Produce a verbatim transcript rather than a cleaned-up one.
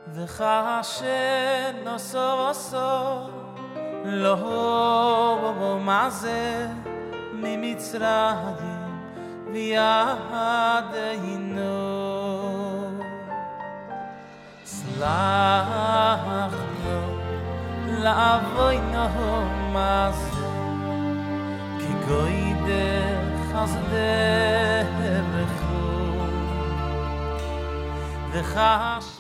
וכאשר נוסו לא מה זה ממצרים וידנו סלח לו לעבוינו מה זה כי גוי דרך דרכו וכאשר